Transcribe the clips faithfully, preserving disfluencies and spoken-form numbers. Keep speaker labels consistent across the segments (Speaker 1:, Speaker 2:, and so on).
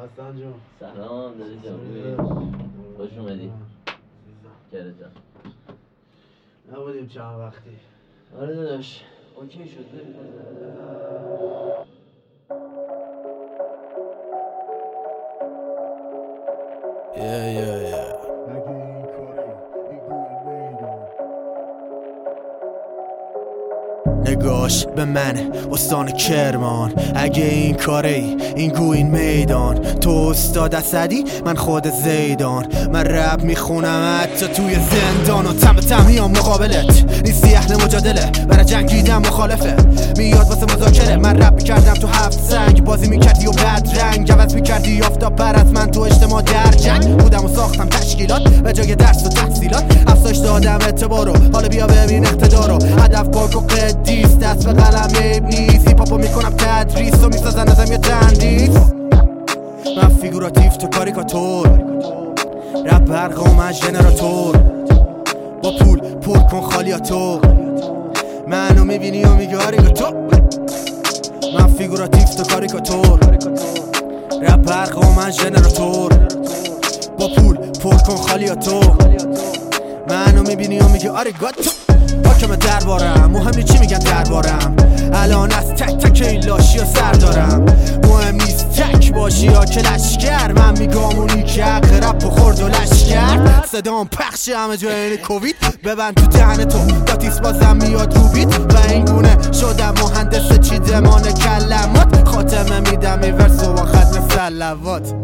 Speaker 1: حسن جون
Speaker 2: سلام داری جان، خوش اومدی. گره جان
Speaker 1: نبودیم چند وقتی.
Speaker 2: آره داداش اوکی شد.
Speaker 3: Yeah, yeah, yeah. نگاش به من استان کرمان، اگه این کاری این گو این میدان. تو استاد اسدی من خود زیدان، من رپ میخونم حتی توی زندان. و تم تم میام مقابلت، نیستی اهل مجادله، برای جنگیدم مخالفه، میاد واسه مذاکره. من رپ میکردم تو هفت سنگ، بازی میکردی و بد رنگ، عوض میکردی آفتاب پر از من تو اجتماع در جنگ. بودم و ساختم تشکیلات به جای درس و تحصیلات، افزایش دادم اعتبارو، حالا بیا ببین اقتدارو. هدف پاک و قدیس، دست به قلم عیب نیست، هیپ هاپو میکنم تدریس و میسازن ازم یه تندیس. من فیگوراتیو تو کاریکاتور، رپ برق و من ژنراتور، با پول پر کن خالیاتو. منو میبینی و میگی آریگاتو. من فیگوراتیو تو کاریکاتور، رپ برق و من ژنراتور، با پول پر کن خالیاتو. منو میبینی و میگی آریگاتو. حاکم دربارم، مهم نیست چی میگن دربارم، الان از تک تک این لاشی ها سر دارم. مهم نیست تک باشی ها که لشکر، من میگم اونی که حق رپ خورد و لشکر. صدام پخش همه جای این کووید، ببند تو دهن تو داتیس بازم میاد رو بیت. و این گونه شدم مهندس چیدمان کلمات، خاتمه میدم این ورس و با ختم سلوات.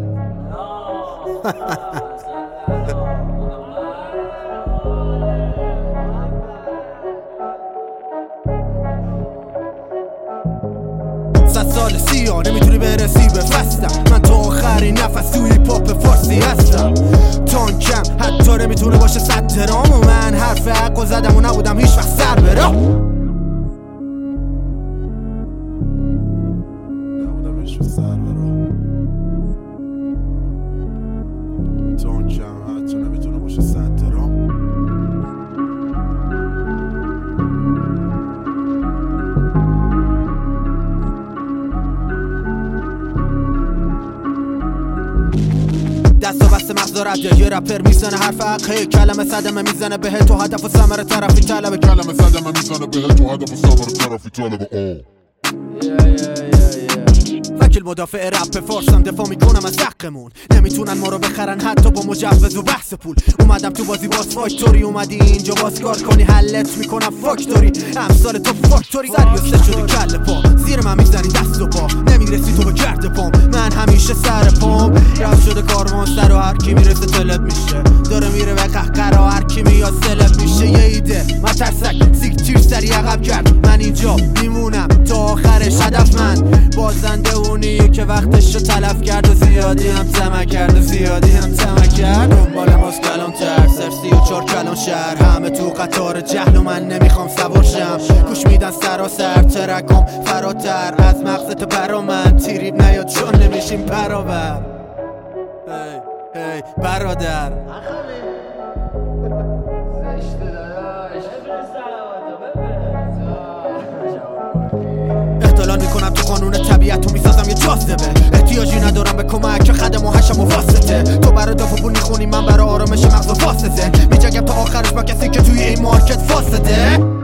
Speaker 3: سال سیا نمیتونی برسی به فستم، من تا آخرین نفس توی پاپ فارسی هستم. تانکم حتی نمیتونه باشه صد ترام، و من حرف حق و زدم و نبودم هیچ وقت سر برام. نبودم هیچ وقت سر برام. تانکم حتی نمیتونه باشه صد ترام. دستا بسته مغزا رده، یه رپر میزنه حرف حقه، کلمه صدمه میزنه بهت تو هدف و ثمره طرفی طلبه. کلمه صدمه میزنه بهت تو هدف و ثمره طرفی طلبه. وکیل مدافع رپ فارسم، دفاع میکنم از حقمون، نمیتونن ما رو بخرن حتی با مجوز و بحث پول. اومدم تو بازی باز فاکتوری، اومدی اینجا باز کار کنی حلت میکنم فاکتوری. امثال تو فاکتوری سریوسته شده کل پا، زیر من میزنی دست و پا، نمیرسی تو به گرد پام، من همیشه سر پام. رفت شده کاروان سر و هر کی میرسه طلب میشه، داره میره به قهقرا هر کی میاد سلب میشه. یه ایده من ترسک سیک تیر سری عقب کرد، من اینجا میمونم تا آخرش. هدف من بازنده اونیه که وقتشو تلف کرد و زیادی هم طمع کرد و زیادی هم طمع کرد. دنبال ماست کلام تر سرسی و چار کلام شهر، همه تو قطار جهل و من نمیخوام سوار شم. گوش میدن سراسر ترکم فراتر از مغزت برا من، تیریب نیاد چون نمیشیم برابر. هی هی برادر اختلال میکنم تو قانون طبیعت و میسازم یه جاذبه، احتیاجی ندارم به کمک خدم و هشم و واسطه. تو برای دافع پول میخونی، من برای آرامش مغز و فاسده. میجنگم تا آخرش با کسی که توی این مارکت فاسده.